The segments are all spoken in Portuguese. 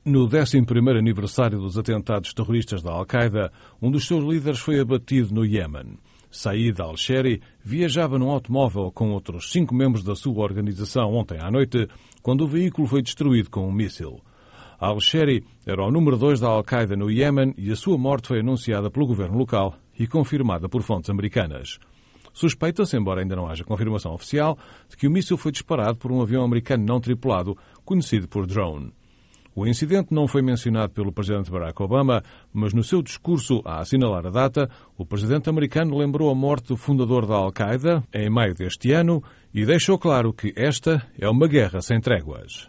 No 11º aniversário dos atentados terroristas da Al-Qaeda, um dos seus líderes foi abatido no Iémen. Said al-Sheri viajava num automóvel com outros 5 membros da sua organização ontem à noite, quando o veículo foi destruído com um míssil. Al-Sheri era o número 2 da Al-Qaeda no Iémen e a sua morte foi anunciada pelo governo local e confirmada por fontes americanas. Suspeita-se, embora ainda não haja confirmação oficial, de que o míssil foi disparado por um avião americano não tripulado, conhecido por drone. O incidente não foi mencionado pelo presidente Barack Obama, mas no seu discurso a assinalar a data, o presidente americano lembrou a morte do fundador da Al-Qaeda em maio deste ano e deixou claro que esta é uma guerra sem tréguas.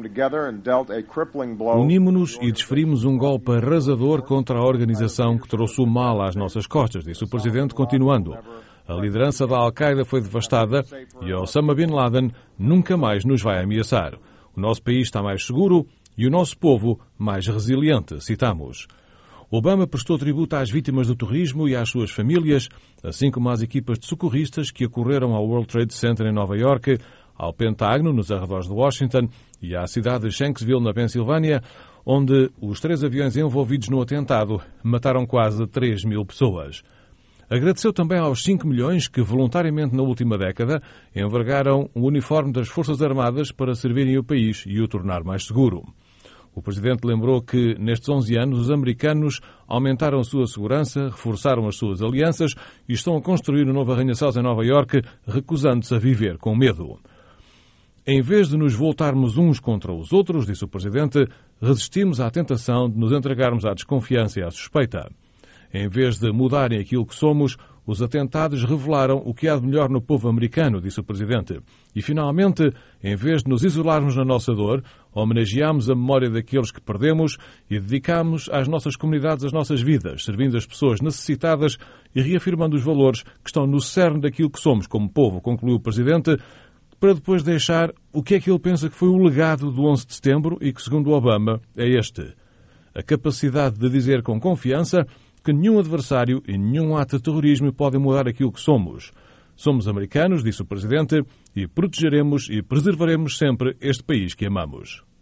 Unimos-nos e desferimos um golpe arrasador contra a organização que trouxe o mal às nossas costas, disse o presidente, continuando. A liderança da Al-Qaeda foi devastada e Osama Bin Laden nunca mais nos vai ameaçar. O nosso país está mais seguro e o nosso povo mais resiliente, citamos. Obama prestou tributo às vítimas do terrorismo e às suas famílias, assim como às equipas de socorristas que acorreram ao World Trade Center em Nova Iorque, ao Pentágono, nos arredores de Washington, e à cidade de Shanksville, na Pensilvânia, onde os 3 aviões envolvidos no atentado mataram quase 3.000 pessoas. Agradeceu também aos 5 milhões que, voluntariamente na última década, envergaram o uniforme das Forças Armadas para servirem o país e o tornar mais seguro. O presidente lembrou que, nestes 11 anos, os americanos aumentaram a sua segurança, reforçaram as suas alianças e estão a construir um novo arranha-céus em Nova Iorque, recusando-se a viver com medo. Em vez de nos voltarmos uns contra os outros, disse o presidente, resistimos à tentação de nos entregarmos à desconfiança e à suspeita. Em vez de mudarem aquilo que somos, os atentados revelaram o que há de melhor no povo americano, disse o presidente. E, finalmente, em vez de nos isolarmos na nossa dor, homenageamos a memória daqueles que perdemos e dedicamos às nossas comunidades as nossas vidas, servindo as pessoas necessitadas e reafirmando os valores que estão no cerne daquilo que somos como povo, concluiu o presidente, para depois deixar o que é que ele pensa que foi o legado do 11 de setembro e que, segundo Obama, é este. A capacidade de dizer com confiança que nenhum adversário e nenhum ato de terrorismo podem mudar aquilo que somos. Somos americanos, disse o presidente, e protegeremos e preservaremos sempre este país que amamos.